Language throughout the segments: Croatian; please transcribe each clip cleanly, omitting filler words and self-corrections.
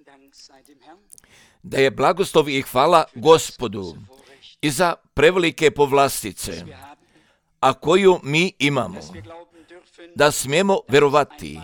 Da je blagoslov i hvala Gospodu i za prevelike povlastice, a koju mi imamo, da smijemo verovati,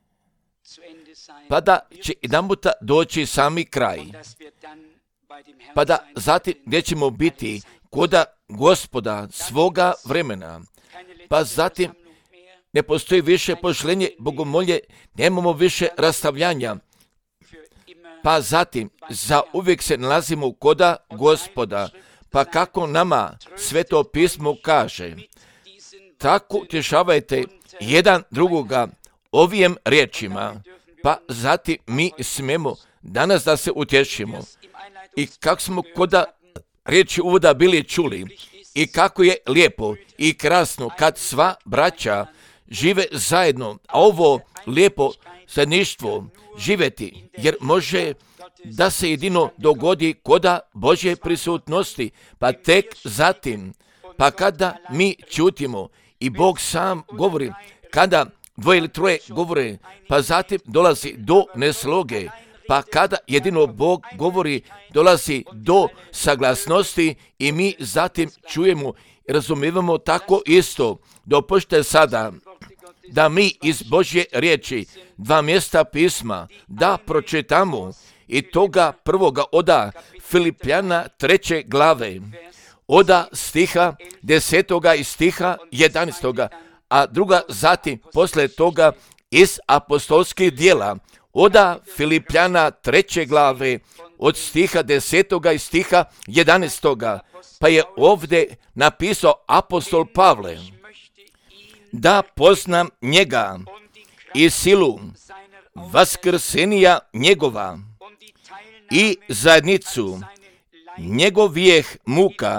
pa da će jedanputa doći sami kraj, pa da zatim gdje ćemo biti koda Gospoda svoga vremena, pa zatim ne postoji više poželjenje, bogomolje, nemamo više rastavljanja, pa zatim za uvijek se nalazimo koda Gospoda, pa kako nama Sveto pismo kaže, tako utješavajte jedan drugoga ovim riječima, pa zatim mi smijemo danas da se utješimo. I kako smo koda riječi uvoda bili čuli, i kako je lijepo i krasno kad sva braća žive zajedno, a ovo lijepo zajedništvo živjeti, jer može da se jedino dogodi koda Božje prisutnosti, pa tek zatim, pa kada mi čutimo i Bog sam govori, kada dvoje ili troje govore, pa zatim dolazi do nesloge, pa kada jedino Bog govori, dolazi do saglasnosti i mi zatim čujemo i razumijevamo tako isto. Dopušte sada da mi iz Božje riječi 2 mjesta pisma da pročitamo i toga prvoga oda Filipljana 3. glave, oda stiha 10. i stiha 11. a druga zatim posle toga iz apostolskih djela, oda Filipljana 3. glave, od stiha 10. i stiha 11. Pa je ovdje napisao apostol Pavle, da poznam njega i silu vaskrsenija njegova i zajednicu njegovih muka,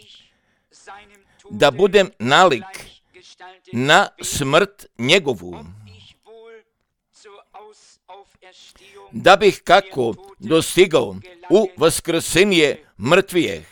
da budem nalik na smrt njegovu, da bih kako dostigao u vaskrsenje mrtvijeh.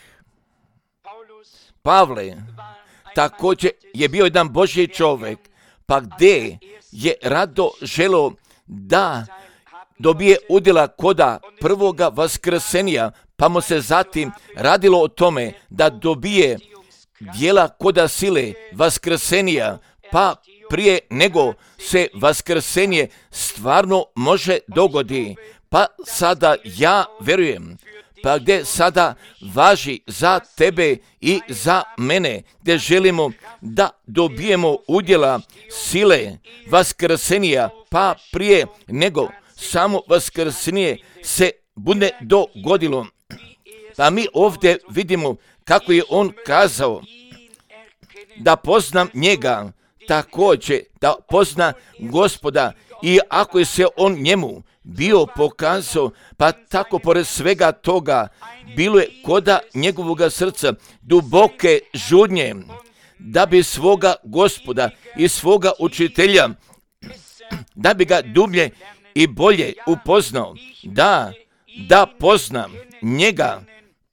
Pavle također je bio jedan Božji čovjek, pa gdje je rado želio da dobije udjela koda prvoga vaskrsenja, pa mu se zatim radilo o tome da dobije djela koda sile vaskrsenja, pa prije nego se vaskrsenje stvarno može dogodi. Pa sada ja vjerujem, pa gdje sada važi za tebe i za mene, gdje želimo da dobijemo udjela sile vaskrsenja, pa prije nego samo vaskrsenje se bude dogodilo. Pa mi ovdje vidimo kako je on kazao da poznam njega, također da pozna Gospoda, i ako je se on njemu bio pokazao, pa tako pored svega toga bilo je koda njegovoga srca duboke žudnje, da bi svoga Gospoda i svoga učitelja, da bi ga dublje i bolje upoznao, da poznam njega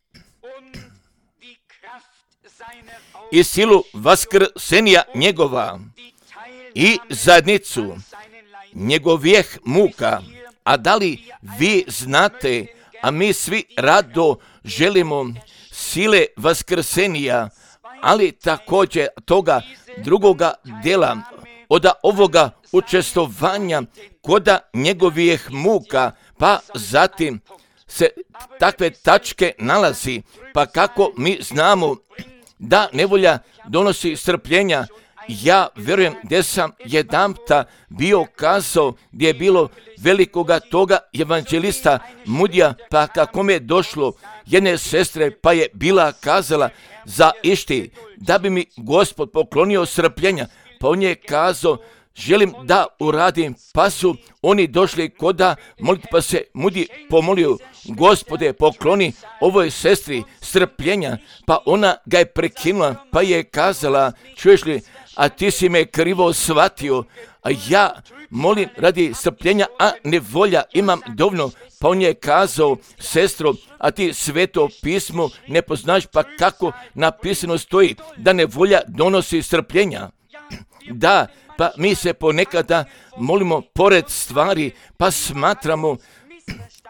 i silu vaskrsenja njegova i zajednicu njegovih muka. A da li vi znate, a mi svi rado želimo sile vaskrsenja, ali također toga drugoga djela, od ovoga učestvovanja koda njegovih muka, pa zatim se takve tačke nalazi, pa kako mi znamo da nevolja donosi strpljenja. Ja vjerujem gdje sam jedanputa bio kazao, gdje je bilo velikoga toga evanđelista Mudija, pa kako mi je došlo jedne sestre, pa je bila kazala za išti, da bi mi Gospod poklonio strpljenja, pa on je kazao, želim da uradim, pa su oni došli koda moliti, pa se Mudi pomolio, Gospode pokloni ovoj sestri strpljenja, pa ona ga je prekinula, pa je kazala, čuješ li, a ti si me krivo shvatio, a ja molim radi strpljenja, a nevolja imam dovoljno. Pa on je kazao, sestro, a ti Sveto pismo ne poznaš, pa kako napisano stoji da nevolja donosi strpljenja. Da, pa mi se ponekada molimo pored stvari, pa smatramo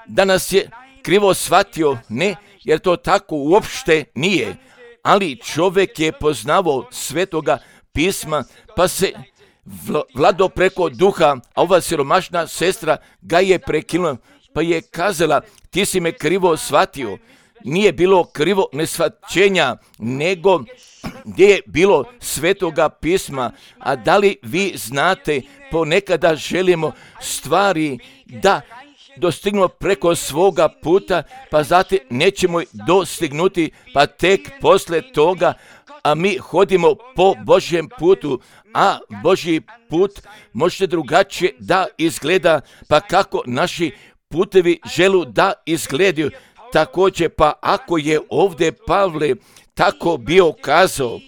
da nas je krivo shvatio, ne, jer to tako uopšte nije, ali čovjek je poznavao Svetoga pisma, pa se vlado preko duha, a ova siromašna sestra ga je prekinula, pa je kazala, ti si me krivo shvatio. Nije bilo krivo neshvaćenja, nego gdje je bilo Svetoga pisma. A da li vi znate, ponekada želimo stvari da dostignemo preko svoga puta, pa zatim nećemo dostignuti, pa tek posle toga, a mi hodimo po Božjem putu, a Božji put može drugačije da izgleda, pa kako naši putevi želu da izgledaju. Također, pa ako je ovdje Pavle tako bio kazao,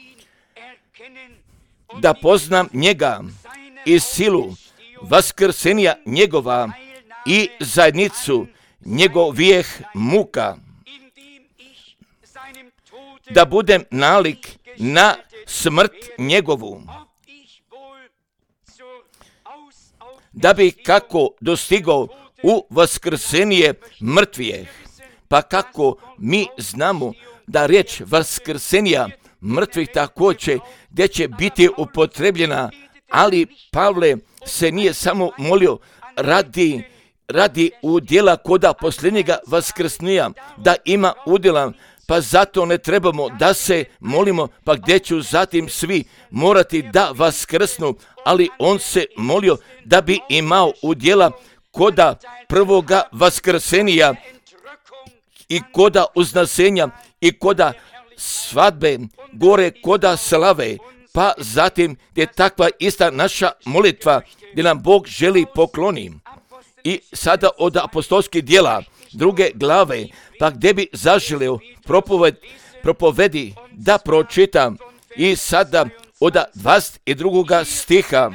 da poznam njega i silu vaskrsenja njegova i zajednicu njegovih muka, da budem nalik na smrt njegovu, da bi kako dostigao u vaskrsenje mrtvijeh. Pa kako mi znamo da riječ vaskrsenja mrtvih također gdje će biti upotrebljena, ali Pavle se nije samo molio radi udjela koda posljednjega vaskrsnija, da ima udjela, pa zato ne trebamo da se molimo, pa gdje ću zatim svi morati da vaskrsnu, ali on se molio da bi imao udjela koda prvoga vaskrsenja i koda uznasenja i koda svadbe, gore koda slave, pa zatim je takva ista naša molitva gdje nam Bog želi pokloni. I sada od apostolskih djela 2. glave, pa gdje bi zaželio propovedi da pročitam, i sada od 22. stiha.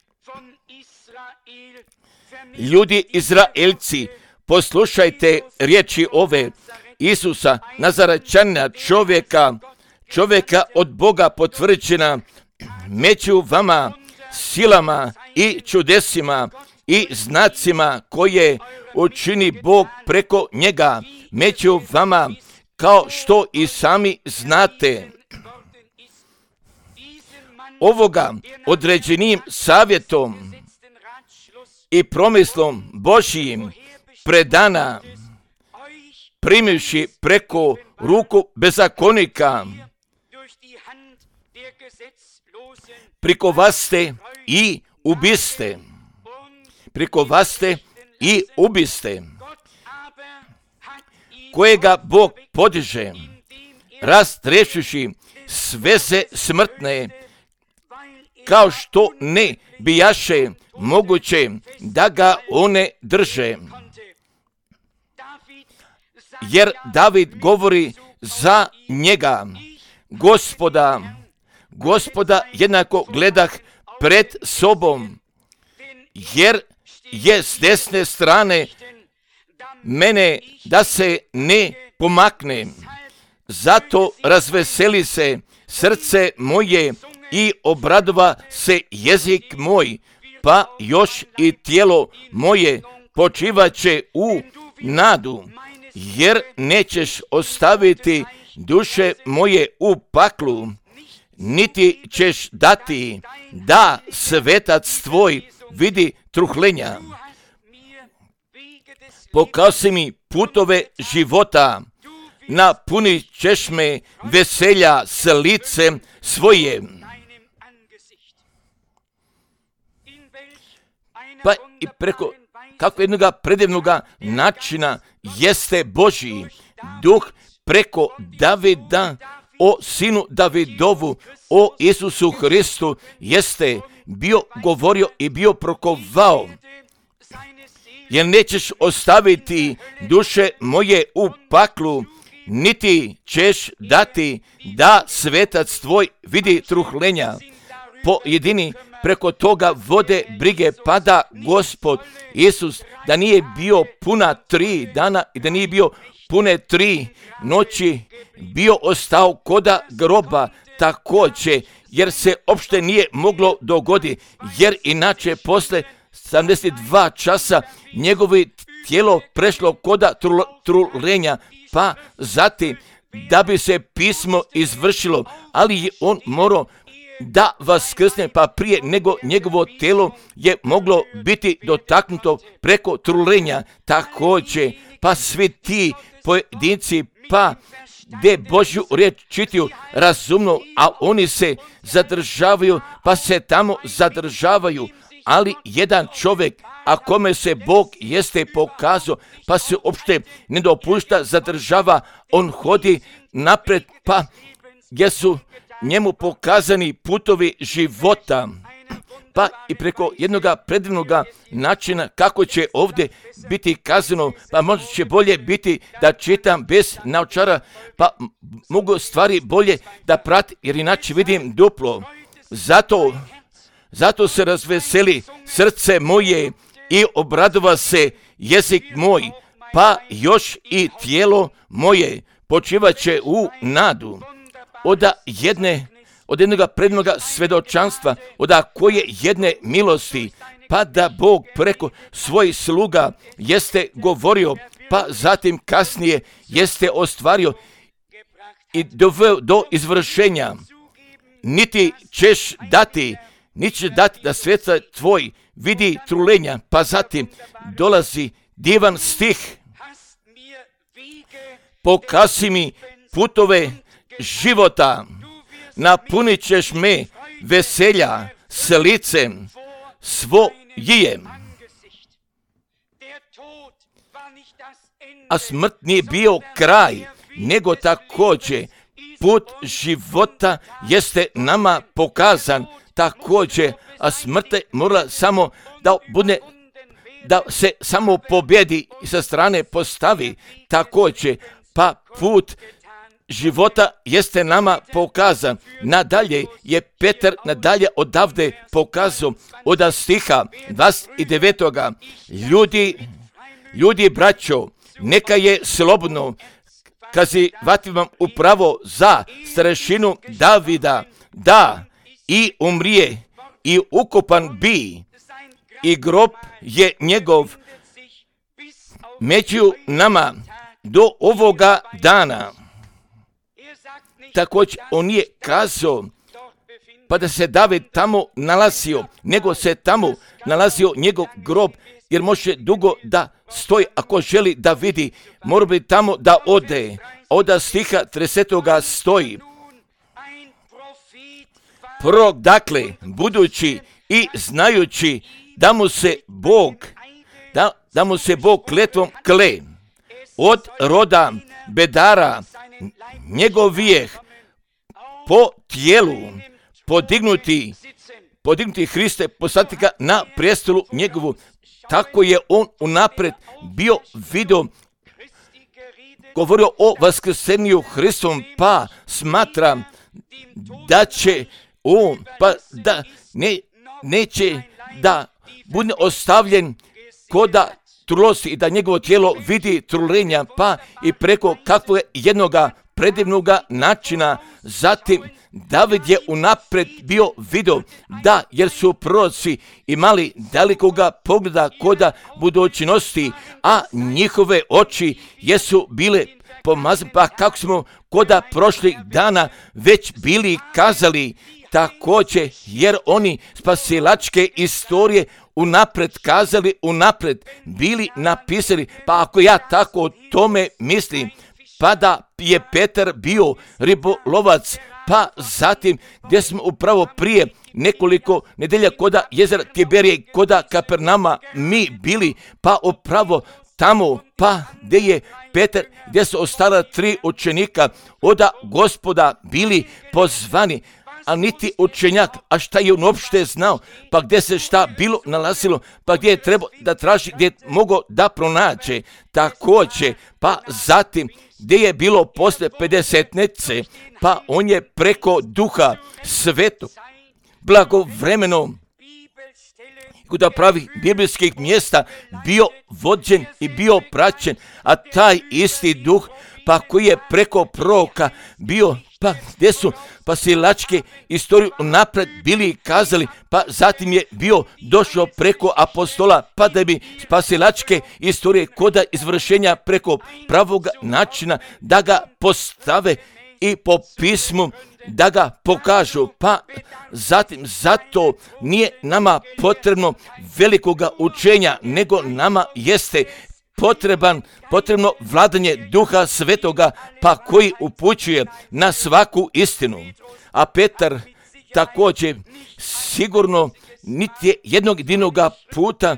Ljudi Izraelci, poslušajte riječi ove Isusa Nazarečanina, čovjeka od Boga potvrđena među vama silama i čudesima i znacima koje učini Bog preko njega među vama, kao što i sami znate. Ovoga određenim savjetom i promislom Božijim predana, primivši preko ruku bezakonika, prikovaste i ubiste, kojega Bog podiže, rastrešuši sveze smrtne, kao što ne bijaše moguće da ga one drže. Jer David govori za njega, Gospoda jednako gledah pred sobom, jer je s desne strane mene da se ne pomakne. Zato razveseli se srce moje i obradova se jezik moj, pa još i tijelo moje počivaće u nadu, jer nećeš ostaviti duše moje u paklu, niti ćeš dati da svetac tvoj vidi truhlenja. Pokaži mi putove života, napunit ćeš me veselja s licem svoje. Pa i preko kako jednoga predivnoga načina jeste Božji duh preko Davida, o sinu Davidovu, o Isusu Hristu, jeste bio govorio i bio prokovao. Jer nećeš ostaviti duše moje u paklu, niti ćeš dati da svetac tvoj vidi truhlenja. Pojedini preko toga vode brige, pada Gospod Isus, da nije bio puna 3 dana i da nije bio pune 3 noći, bio ostao koda groba također, jer se opšte nije moglo dogoditi, jer inače posle 72 časa njegovi tijelo prešlo koda trulenja, pa zatim da bi se pismo izvršilo, ali je on morao da vaskrsne, pa prije nego njegovo tijelo je moglo biti dotaknuto preko trulenja. Također, pa svi ti pojedinci, pa gdje Božju riječ čitaju razumno, a oni se zadržavaju, pa se tamo zadržavaju, ali jedan čovjek, a kome se Bog jeste pokazao, pa se uopšte ne dopušta, zadržava, on hodi napred, pa gdje su njemu pokazani putovi života, pa i preko jednoga predivnoga načina kako će ovdje biti kazano, pa možda će bolje biti da čitam bez naočara, pa mogu stvari bolje da pratim, jer inače vidim duplo. Zato se razveseli srce moje i obradova se jezik moj, pa još i tijelo moje počivat će u nadu. Od jednoga prednoga svedočanstva, od koje jedne milosti, pa da Bog preko svojih sluga jeste govorio, pa zatim kasnije jeste ostvario i doveo do izvršenja. Niti ćeš dati da sveca tvoj vidi trulenja, pa zatim dolazi divan stih. Pokaži mi putove života, napunit ćeš me veselja s licem svojim. A smrt nije bio kraj, nego također put života jeste nama pokazan također, a smrt mora samo da bude, da se samo pobjedi i sa strane postavi također, pa put života jeste nama pokazan. Nadalje je Petar nadalje odavde pokazao od stiha 29. Ljudi braćo, neka je slobodno kazivati vam upravo za starešinu Davida, da i umrije i ukopan bi i grob je njegov među nama do ovoga dana. Također on nije kazao pa da se David tamo nalazio, nego se tamo nalazio njegov grob, jer može dugo da stoji, ako želi da vidi, mora bi tamo da ode. Od stiha 30. stoji: prorok, dakle, budući i znajući da mu se Bog kletvom kle, od roda bedara njegovijeh po tijelu podignuti Hriste, postaviti ga na prijestolu njegovu. Tako je on unaprijed bio vidio, govorio o vaskrsenju Hristovom, pa smatra da će on, pa da neće da bude ostavljen koda trulosti i da njegovo tijelo vidi trulenja, pa i preko kakvog jednoga predivnoga načina. Zatim David je unaprijed bio vidio da, jer su proroci imali dalikoga pogleda koda budućnosti, a njihove oči jesu bile pomazane, pa kako smo koda prošlih dana već bili kazali također, jer oni spasilačke istorije unaprijed kazali, unaprijed bili napisali. Pa ako ja tako o tome mislim, pa da je Petar bio ribolovac, pa zatim gdje smo upravo prije nekoliko nedelja koda jezera Tiberije, koda Kapernama mi bili, pa upravo tamo, pa gdje je Petar, gdje su ostala 3 učenika od Gospoda bili pozvani, a niti učenjak, a šta je on uopšte znao, pa gdje se šta bilo nalazilo, pa gdje je trebao da traži, gdje je mogao da pronađe također, pa zatim gdje je bilo posle 50-nice, pa on je preko Duha Svetog blagovremeno kuda pravih biblijskih mjesta bio vođen i bio praćen, a taj isti Duh, pa koji je preko proroka bio pa gdje su spasilačke istoriju napred bili kazali, pa zatim je bio došao preko apostola, pa da bi spasilačke istorije koda izvršenja preko pravog načina da ga postave i po pismu da ga pokažu, pa zatim zato nije nama potrebno velikoga učenja, nego nama jeste potrebno vladanje Duha Svetoga, pa koji upućuje na svaku istinu. A Petar također sigurno niti jednog jedinoga puta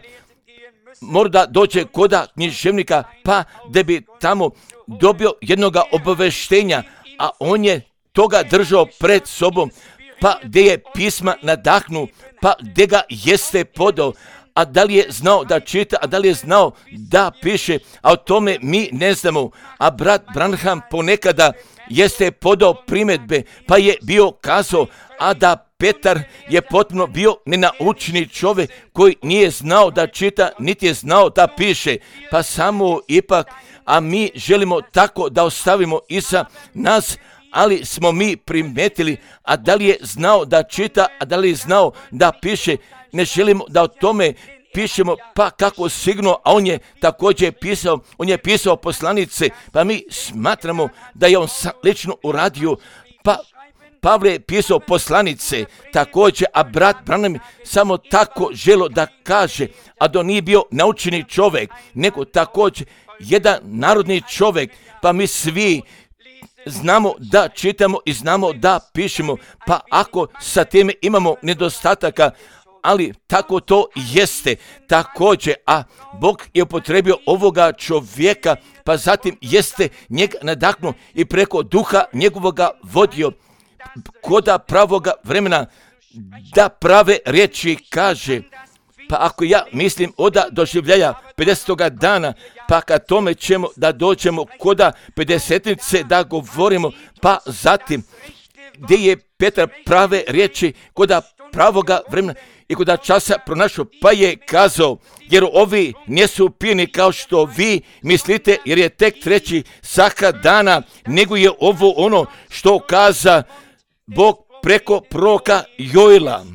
možda dođe koda književnika, pa da bi tamo dobio jednoga obaveštenja, a on je toga držao pred sobom, pa gdje je pisma nadahnu, pa gdje ga jeste podao, a da li je znao da čita, a da li je znao da piše, a o tome mi ne znamo. A brat Branham ponekada jeste podao primjedbe, pa je bio kazao, a da Petar je potpuno bio nenaučni čovjek koji nije znao da čita, niti je znao da piše, pa samo ipak, a mi želimo tako da ostavimo iza nas, ali smo mi primetili, a da li je znao da čita, a da li je znao da piše, ne želimo da o tome pišemo, pa kako sigurno, a on je također pisao poslanice, pa mi smatramo da je on lično uradio, pa Pavle je pisao poslanice također, a brat Branham samo tako želo da kaže, a da nije bio naučeni čovjek, nego također jedan narodni čovjek, pa mi svi znamo da čitamo i znamo da pišemo, pa ako sa time imamo nedostataka, ali tako to jeste također, a Bog je upotrebio ovoga čovjeka, pa zatim jeste njega nadahnuo i preko duha njegovoga vodio koda pravoga vremena da prave riječi kaže. Pa ako ja mislim oda doživljaja 50. dana, pa kad tome ćemo da dođemo koda 50-nice da govorimo, pa zatim gdje je Petar prave riječi koda pravoga vremena i koda časa pronašao, pa je kazao, jer ovi nisu pijeni kao što vi mislite, jer je tek 3. saha dana, nego je ovo ono što kaza Bog preko proroka Joela.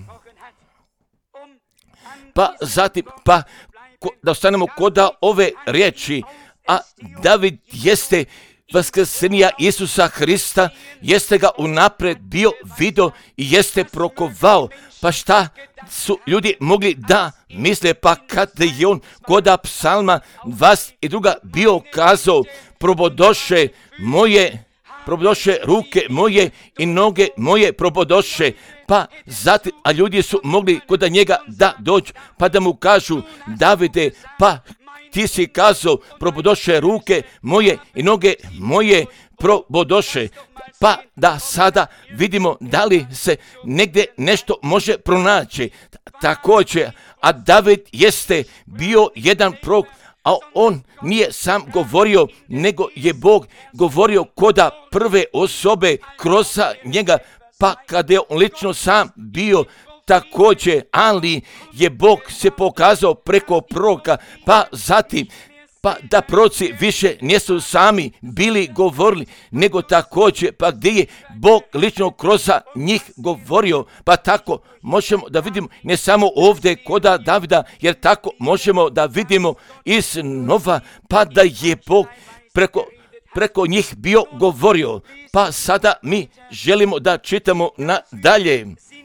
Pa zatim, da ostanemo koda ove riječi, a David jeste vaskrsenija Isusa Hrista, jeste ga unapred bio vidio i jeste prokovao. Pa šta su ljudi mogli da misle, pa kad je on koda psalma 22 bio kazao, probodoše ruke moje i noge moje probodoše, pa zatim, a ljudi su mogli kod njega da dođu, pa da mu kažu, Davide, pa ti si kazao, probodoše ruke moje i noge moje probodoše, pa da sada vidimo da li se negdje nešto može pronaći. Također, a David jeste bio jedan prorok, a on nije sam govorio, nego je Bog govorio koda prve osobe kroz njega, pa kada je on lično sam bio također, ali je Bog se pokazao preko proroka, pa zatim, pa da proroci više nisu sami bili govorili, nego također, pa gdje je Bog lično kroz njih govorio, pa tako možemo da vidimo ne samo ovdje koda Davida, jer tako možemo da vidimo iz Nova, pa da je Bog preko njih bio govorio. Pa sada mi želimo da čitamo nadalje.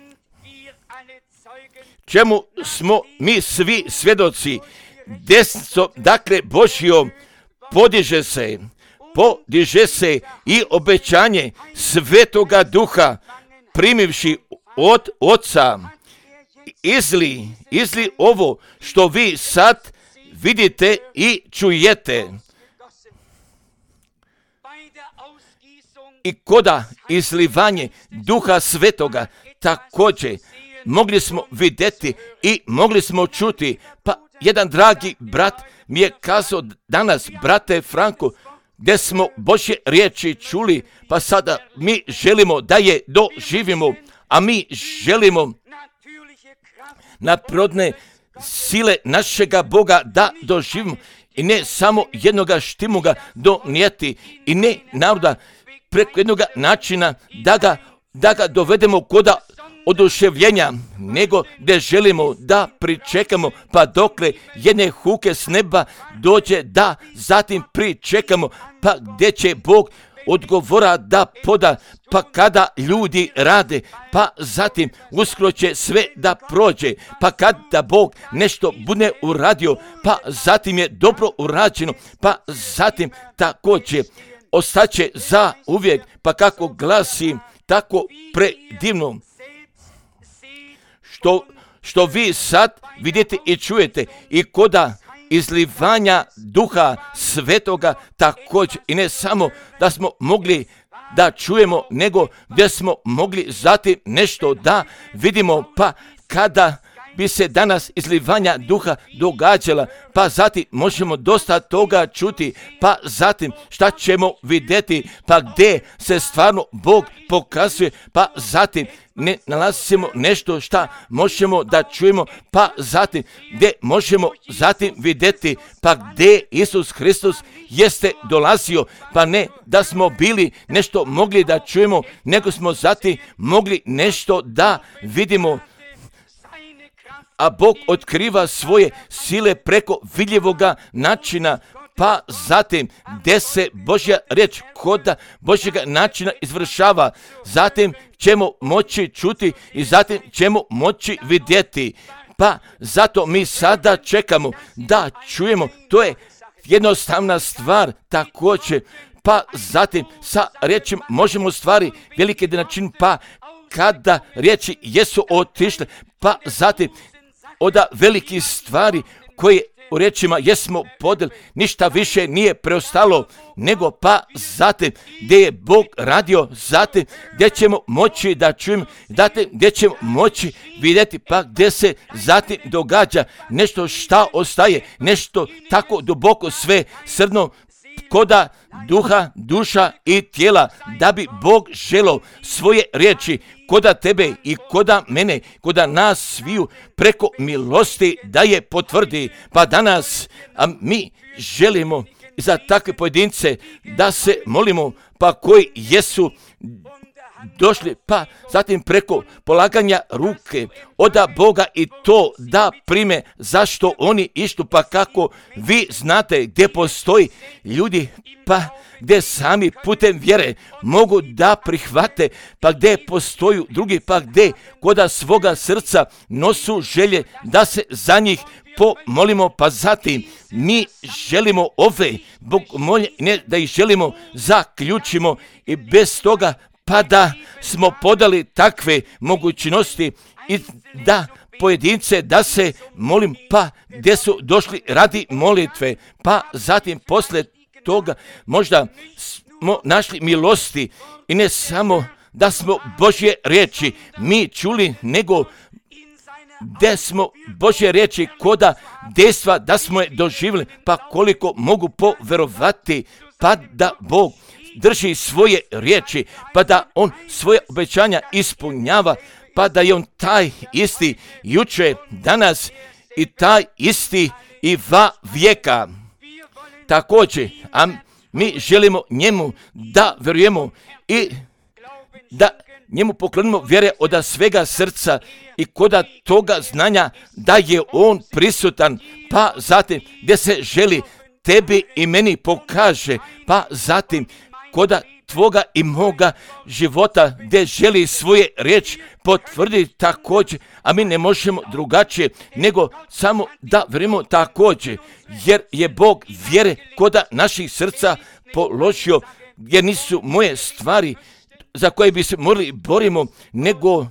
Čemu smo mi svi svjedoci? Desnico, dakle, Božjo podiže se i obećanje Svetoga Duha, primivši od Oca, izli ovo što vi sad vidite i čujete. I koda izlivanje Duha Svetoga također mogli smo vidjeti i mogli smo čuti, pa jedan dragi brat mi je kazao danas, brate Franko, gdje smo Božje riječi čuli, pa sada mi želimo da je doživimo, a mi želimo naprodne sile našega Boga da doživimo i ne samo jednoga štimuga donijeti i ne naroda, preko jednog načina da ga dovedemo kod oduševljenja, nego da želimo da pričekamo pa dokle jedne huke s neba dođe, da zatim pričekamo pa gdje će Bog odgovora da poda, pa kada ljudi rade, pa zatim uskoro će sve da prođe, pa kada Bog nešto bude uradio, pa zatim je dobro urađeno, pa zatim također ostaće za uvijek, pa kako glasi tako predivno što vi sad vidite i čujete i koda izlivanja Duha Svetoga također, i ne samo da smo mogli da čujemo, nego gdje smo mogli zatim nešto da vidimo, pa kada bi se danas izlivanja Duha događala, pa zatim možemo dosta toga čuti, pa zatim šta ćemo vidjeti, pa gdje se stvarno Bog pokazuje, pa zatim ne nalazimo nešto šta možemo da čujemo, pa zatim gdje možemo zatim vidjeti, pa gdje Isus Hristos jeste dolazio, pa ne da smo bili nešto mogli da čujemo, nego smo zatim mogli nešto da vidimo, a Bog otkriva svoje sile preko vidljivoga načina, pa zatim gdje se Božja riječ kod Božjega načina izvršava, zatim ćemo moći čuti i zatim ćemo moći vidjeti. Pa zato mi sada čekamo da čujemo, to je jednostavna stvar također, pa zatim sa riječima možemo stvari velike da način, pa kada riječi jesu otišle, pa zatim od velikih stvari koje u riječima jesmo podeli, ništa više nije preostalo, nego pa zatim gdje je Bog radio, zatim gdje ćemo moći da čujemo, zatim gdje ćemo moći vidjeti, pa gdje se zatim događa nešto šta ostaje, nešto tako duboko sve srdno, koda duha, duša i tijela, da bi Bog želio svoje riječi koda tebe i koda mene, koda nas sviju preko milosti da je potvrdi. Pa danas mi želimo za takve pojedince da se molimo, pa koji jesu došli, pa zatim preko polaganja ruke od Boga i to da prime zašto oni ištu, pa kako vi znate gdje postoji ljudi, pa gdje sami putem vjere mogu da prihvate, pa gdje postoji drugi, pa gdje koda svoga srca nosu želje da se za njih pomolimo, pa zatim mi želimo ove Bog molje, ne da ih želimo zaključimo i bez toga pa da smo podali takve mogućnosti i da pojedince da se molim, pa gdje su došli radi molitve, pa zatim posle toga možda smo našli milosti i ne samo da smo Božje riječi mi čuli, nego gdje smo Božje riječi koda dejstva da smo je doživjeli, pa koliko mogu poverovati, pa da Bog drži svoje riječi, pa da on svoje obećanja ispunjava, pa da je on taj isti juče, danas i taj isti i va vijeka. Također, a mi želimo njemu da vjerujemo i da njemu poklonimo vjere od svega srca i koda toga znanja da je on prisutan, pa zatim gdje se želi tebi i meni pokaže, pa zatim koda tvoga i moga života gdje želi svoje riječ potvrditi također, a mi ne možemo drugačije nego samo da vjerujemo također, jer je Bog vjere koda naših srca položio, jer nisu moje stvari za koje bi se morali borimo, nego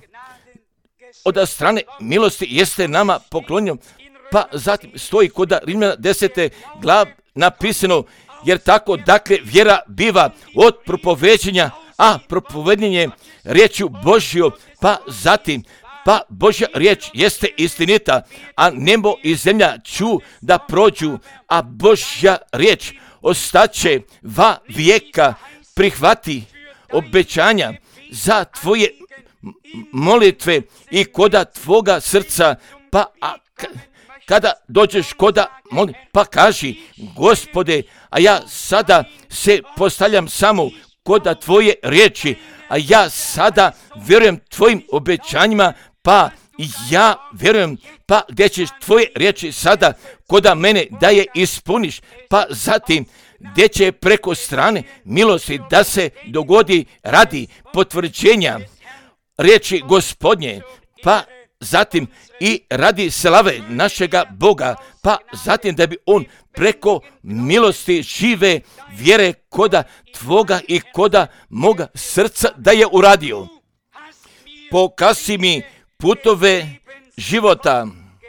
od strane milosti jeste nama poklonjeno, pa zatim stoji koda Rimljana 10. glav napisano, jer tako dakle vjera biva od propoveđenja, a propovedanje riječju Božjom, pa zatim pa Božja riječ jeste istinita, a nebo i zemlja ću da prođu, a Božja riječ ostaće va vijeka. Prihvati obećanja za tvoje molitve i koda tvoga srca, pa kada dođeš koda moli, pa kaži, Gospode, a ja sada se postavljam samo koda tvoje riječi, a ja sada vjerujem tvojim obećanjima, pa ja vjerujem, pa gdje ćeš tvoje riječi sada koda mene da je ispuniš, pa zatim gdje će preko strane milosti da se dogodi radi potvrđenja riječi Gospodnje, pa zatim i radi slave našega Boga, pa zatim da bi on preko milosti žive vjere koda tvoga i koda moga srca da je uradio. Pokaži mi putove života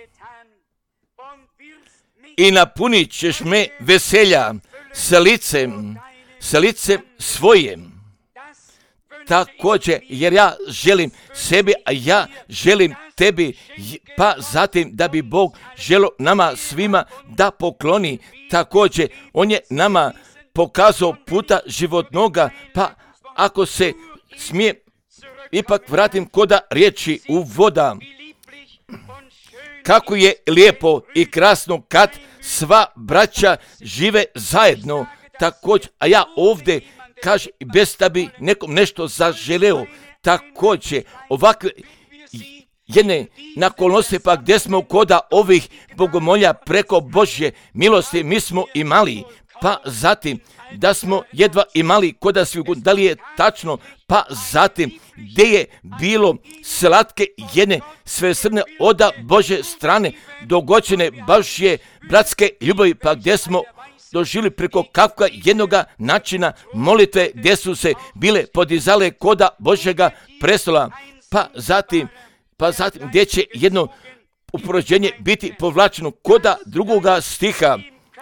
i napunit ćeš me veselja sa licem svojim. Također, jer ja želim sebi, a ja želim tebi, pa zatim da bi Bog želio nama svima da pokloni. Također, on je nama pokazao puta životnoga, pa ako se smije, ipak vratim koda riječi uvoda. Kako je lijepo i krasno kad sva braća žive zajedno. Također, a ja ovdje kaže, bez da bi nekom nešto zaželeo, također ovakve jedne nakolnosti, pa gdje smo koda ovih bogomolja preko Božje milosti mi smo imali, pa zatim da smo jedva imali koda svi, da li je tačno, pa zatim gdje je bilo slatke jedne svesrdne oda Božje strane dogođene Božje bratske ljubavi, pa gdje smo doživjeli preko kakva jednoga načina molitve gdje su se bile podizale koda Božjega prestola, pa zatim gdje će jedno upoređenje biti povlačeno koda drugoga stiha.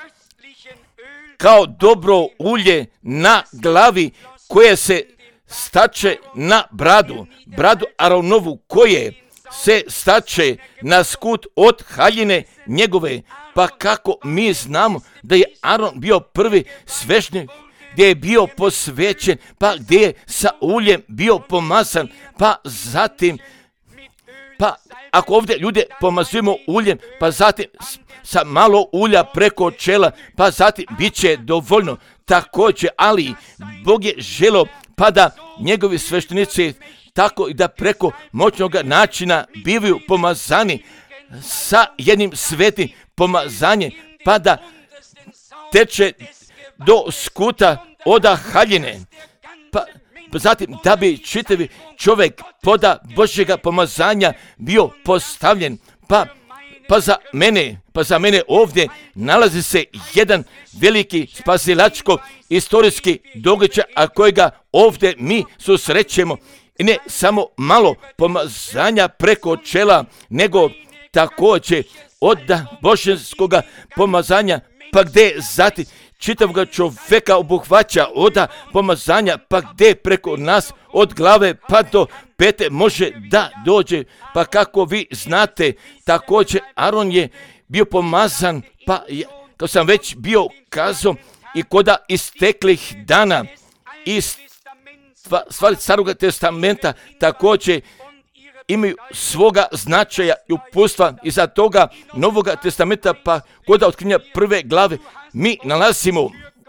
Kao dobro ulje na glavi koje se stače na bradu Aronovu, koje se stače na skut od haljine njegove. Pa kako mi znamo da je Aron bio prvi sveštenik, gdje je bio posvećen, pa gdje je sa uljem bio pomazan, pa zatim, pa ako ovdje ljude pomazujemo uljem, pa zatim sa malo ulja preko čela, pa zatim bit će dovoljno. Također, ali Bog je želio pa da njegovi sveštenici tako i da preko moćnog načina bivaju pomazani sa jednim svetim pomazanjem, pa da teče do skuta oda haljine, pa zatim da bi čitavi čovjek poda Božjega pomazanja bio postavljen, pa za mene ovdje nalazi se jedan veliki spasilačko istorijski događaj, a kojega ovdje mi susrećemo. I ne samo malo pomazanja preko čela, nego također od božanskoga pomazanja, pa gdje zatim čitavog čovjeka obuhvaća oda pomazanja, pa gdje preko nas od glave pa do pete može da dođe. Pa kako vi znate, također Aron je bio pomazan, pa kao sam već bio kazao, i koda isteklih dana iz stvari Staroga testamenta također imaju svoga značaja i upustva iza toga Novoga testamenta, pa koda otkrinja prve glave mi nalazimo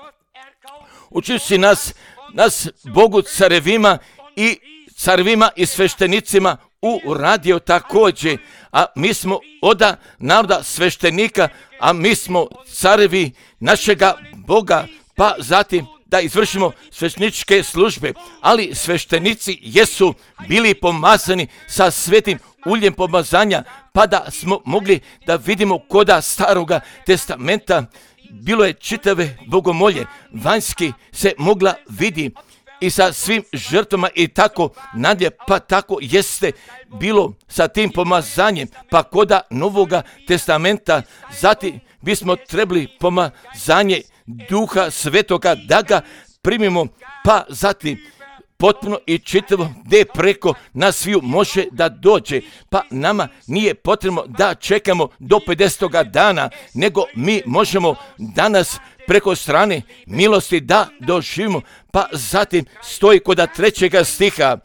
učinjući nas Bogu carevima i sveštenicima uradio također, a mi smo oda naroda sveštenika, a mi smo carevi našega Boga, pa zatim da izvršimo svešteničke službe, ali sveštenici jesu bili pomazani sa svetim uljem pomazanja, pa da smo mogli da vidimo koda Staroga testamenta bilo je čitave bogomolje, vanjski se mogla vidi i sa svim žrtvama i tako nadje, pa tako jeste bilo sa tim pomazanjem, pa koda Novoga testamenta, zatim bismo trebali pomazanje Duha Svetoga da ga primimo, pa zatim potpuno i čitavo gdje preko nas sviju može da dođe, pa nama nije potrebno da čekamo do 50. dana, nego mi možemo danas preko strane milosti da doživimo, pa zatim stoji koda 3. stiha,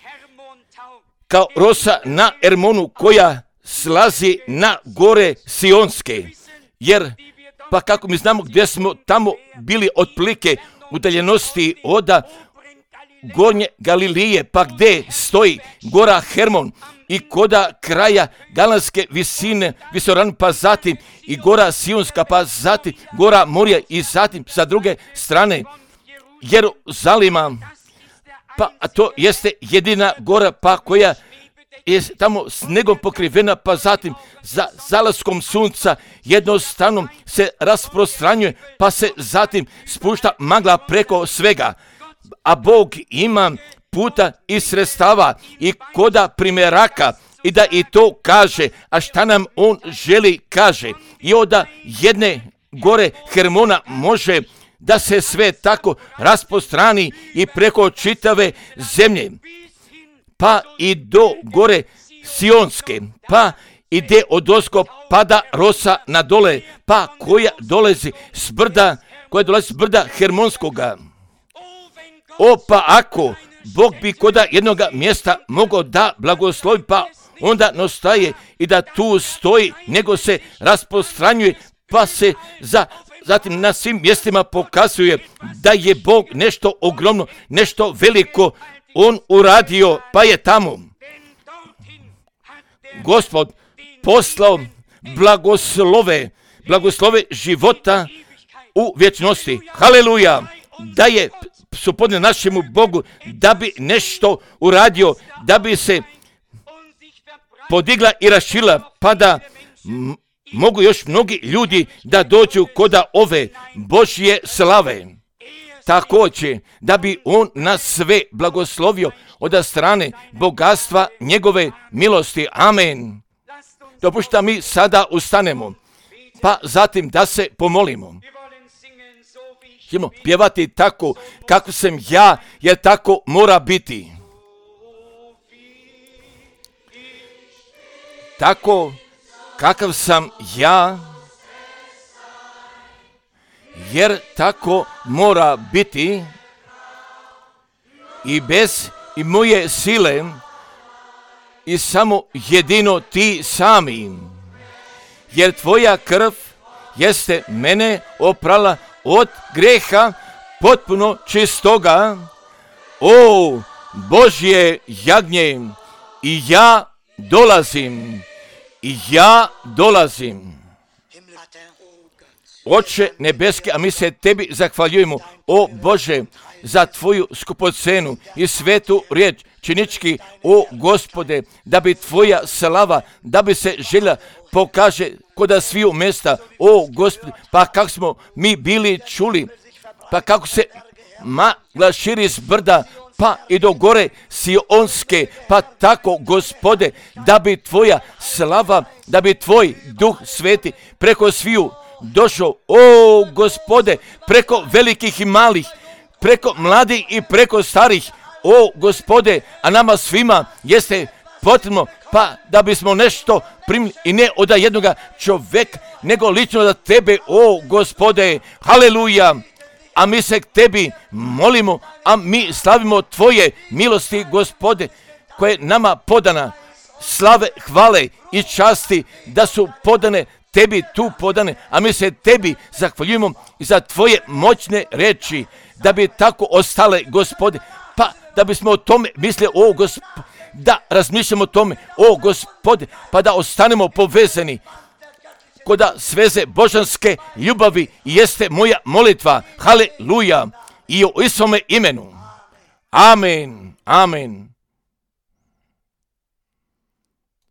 kao rosa na Ermonu koja slazi na gore Sionske, jer pa kako mi znamo gdje smo tamo bili otprilike udaljenosti gornje Galilije, pa gde stoji gora Hermon i koda kraja Galanske visine, visoran, pa zatim i gora Sionska, pa zatim gora Morija i zatim sa druge strane Jeruzalima, pa to jeste jedina gora pa koja je tamo snegom pokrivena, pa zatim za zalaskom sunca jednostavno se rasprostranjuje, pa se zatim spušta magla preko svega. A Bog ima puta i sredstava i koda primjeraka i da i to kaže, a šta nam on želi kaže. I od jedne gore Hermona može da se sve tako rasprostrani i preko čitave zemlje, pa i do gore Sionske, pa ide odosko pada rosa na dole, pa koja dolazi s brda Hermonskoga. O, pa ako Bog bi koda jednoga mjesta mogao da blagoslovi, pa onda nastaje i da tu stoji, nego se rasprostranjuje, pa se zatim na svim mjestima pokazuje da je Bog nešto ogromno, nešto veliko on uradio, pa je tamo Gospod poslao blagoslove života u vječnosti. Haleluja! Da je supodne našemu Bogu, da bi nešto uradio, da bi se podigla i rašila, pa da mogu još mnogi ljudi da dođu koda ove Božje slave. Također, da bi on nas sve blagoslovio od strane bogatstva njegove milosti. Amen. Dopušta mi sada ustanemo, pa zatim da se pomolimo. Ćemo pjevati tako kako sam ja, jer tako mora biti. Tako kakav sam ja, jer tako mora biti i bez i moje sile i samo jedino ti sami, jer tvoja krv jeste mene oprala od greha potpuno čistoga. O Božje jagnje, i ja dolazim. Oče nebeski, a mi se tebi zahvaljujemo, o Bože, za tvoju skupocenu i svetu riječ, činički, o Gospode, da bi tvoja slava, da bi se želja pokaže koda sviju mjesta, o Gospode, pa kako smo mi bili čuli, pa kako se magla širi s brda, pa i do gore Sionske, pa tako, Gospode, da bi tvoja slava, da bi tvoj duh sveti preko sviju došao, o Gospode, preko velikih i malih, preko mladih i preko starih, o Gospode, a nama svima jeste potrebno, pa da bismo nešto primili i ne od jednoga čovjeka, nego lično da tebe, o Gospode, haleluja. A mi se k tebi molimo, a mi slavimo tvoje milosti, Gospode, koje nama podana, slave, hvale i časti, da su podane tebi tu podane, a mi se tebi zahvaljujemo i za tvoje moćne reči, da bi tako ostale, Gospode, pa da bismo o tome mislili, o Gospode, da razmišljamo o tome, o Gospode, pa da ostanemo povezani koda sveze božanske ljubavi jeste moja molitva. Haleluja. I u Isome imenu. Amen. Amen.